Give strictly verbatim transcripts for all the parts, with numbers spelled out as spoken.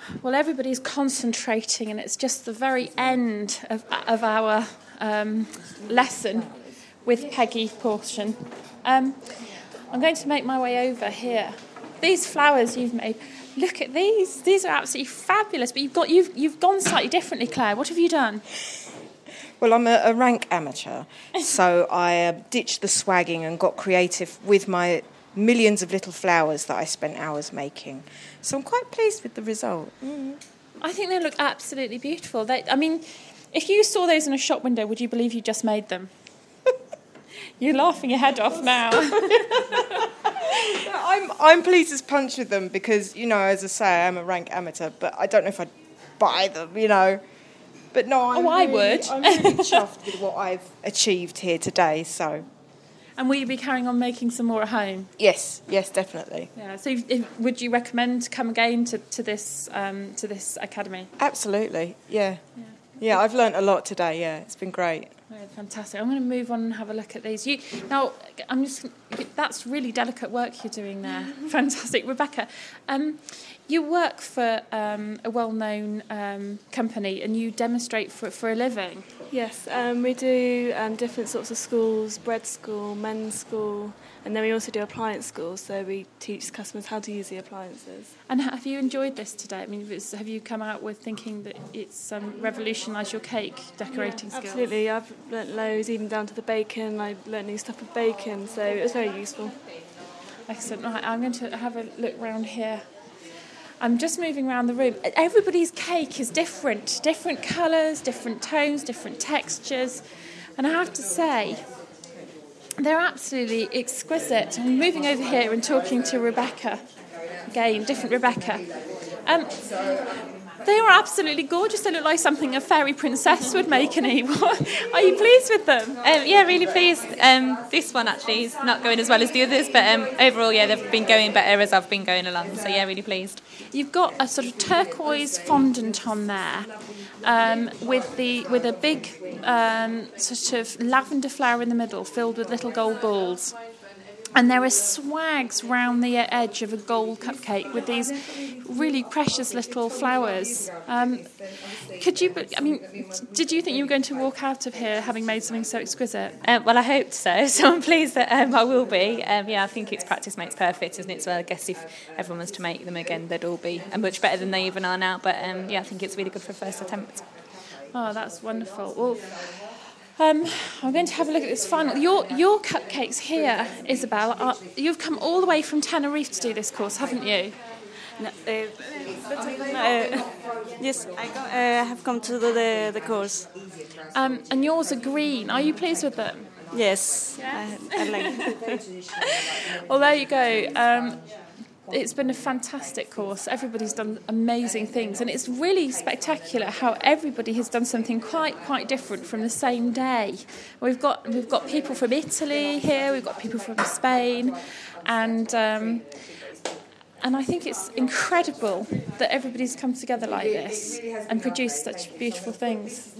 Well, everybody's concentrating, and it's just the very end of, of our um, lesson with Peggy Portion. Um, I'm going to make my way over here. These flowers you've made, look at these. These are absolutely fabulous. But you've got you've you've gone slightly differently, Claire. What have you done? Well, I'm a, a rank amateur, so I uh, ditched the swagging and got creative with my millions of little flowers that I spent hours making. So I'm quite pleased with the result. Mm. I think they look absolutely beautiful. They, I mean, if you saw those in a shop window, would you believe you just made them? You're laughing your head off now. I'm I'm pleased as punch with them because, you know, as I say, I'm a rank amateur, but I don't know if I'd buy them, you know. But no, I'm oh, I really, would. I'm really chuffed with what I've achieved here today, so... And will you be carrying on making some more at home? Yes, yes, definitely. Yeah. So, if, if, would you recommend to come again to to this um, to this academy? Absolutely. Yeah. Yeah. Yeah, I've learnt a lot today. Yeah, it's been great. Oh, fantastic. I'm going to move on and have a look at these. You now, I'm just. That's really delicate work you're doing there. Fantastic, Rebecca. Um, you work for um, a well-known um, company, and you demonstrate for for a living. Yes, um, we do um, different sorts of schools, bread school, men's school, and then we also do appliance schools, so we teach customers how to use the appliances. And have you enjoyed this today? I mean, have you come out with thinking that it's um, revolutionised your cake decorating yeah, skills? Absolutely, I've learnt loads, even down to the bacon. I learnt new stuff with bacon, so it was very useful. Excellent. Right, I'm going to have a look round here. I'm just moving around the room. Everybody's cake is different. Different colours, different tones, different textures. And I have to say, they're absolutely exquisite. I'm moving over here and talking to Rebecca. Again, different Rebecca. Um, they are absolutely gorgeous. They look like something a fairy princess would make, Annie. Are you pleased with them? Um, yeah, really pleased. Um, this one actually is not going as well as the others, but um, overall, yeah, they've been going better as I've been going along. So yeah, really pleased. You've got a sort of turquoise fondant on there, um, with the with a big um, sort of lavender flower in the middle, filled with little gold balls. And there are swags round the edge of a gold cupcake with these really precious little flowers. Um, could you, I mean, did you think you were going to walk out of here having made something so exquisite? Um, well, I hoped so, so I'm pleased that um, I will be. Um, yeah, I think it's practice makes perfect, isn't it? So I guess if everyone was to make them again, they'd all be much better than they even are now. But um, yeah, I think it's really good for a first attempt. Oh, that's wonderful. Well, Um, I'm going to have a look at this final. Your your cupcakes here, Isabel, are, you've come all the way from Tenerife to do this course, haven't you? No, uh, but, uh, yes, I go, uh, have come to do the, the course. Um, and yours are green. Are you pleased with them? Yes, I, I like it. Well, there you go. Um, It's been a fantastic course. Everybody's done amazing things, and it's really spectacular how everybody has done something quite quite different from the same day. We've got we've got people from Italy here, we've got people from Spain, and um, and I think it's incredible that everybody's come together like this and produced such beautiful things.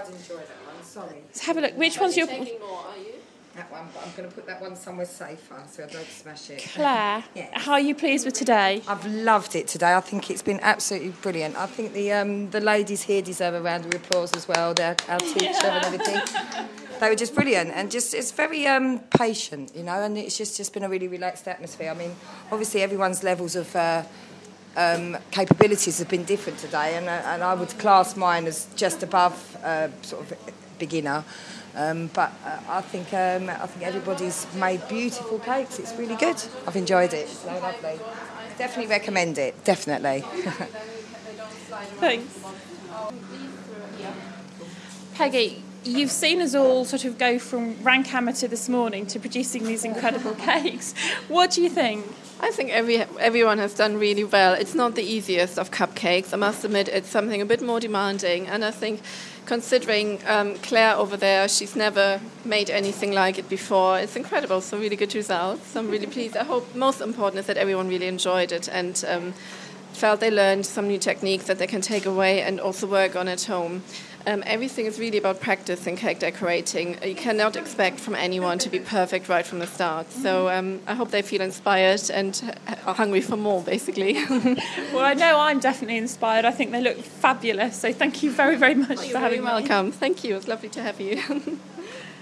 Let's have a look. Which one's your? That one, but I'm going to put that one somewhere safer so I don't smash it. Claire, yes. How are you pleased with today? I've loved it today. I think it's been absolutely brilliant. I think the um, the ladies here deserve a round of applause as well. They're our teacher yeah. and everything. They were just brilliant and just it's very um, patient, you know, and it's just, just been a really relaxed atmosphere. I mean, obviously everyone's levels of uh, um, capabilities have been different today, and uh, and I would class mine as just above uh, sort of beginner. Um, but uh, I think um, I think everybody's made beautiful cakes. It's really good. I've enjoyed it. It's so lovely. Definitely recommend it. Definitely. Thanks. Peggy, you've seen us all sort of go from rank amateur this morning to producing these incredible cakes. What do you think? I think every everyone has done really well. It's not the easiest of cupcakes. I must admit, it's something a bit more demanding. And I think, considering um, Claire over there, she's never made anything like it before. It's incredible. So really good results. I'm really pleased. I hope most important is that everyone really enjoyed it and um, felt they learned some new techniques that they can take away and also work on at home. Um, everything is really about practice in cake decorating. You cannot expect from anyone to be perfect right from the start. So um, I hope they feel inspired and are hungry for more, basically. Well, I know I'm definitely inspired. I think they look fabulous. So thank you very, very much You're for having very me. welcome. Thank you. It was lovely to have you.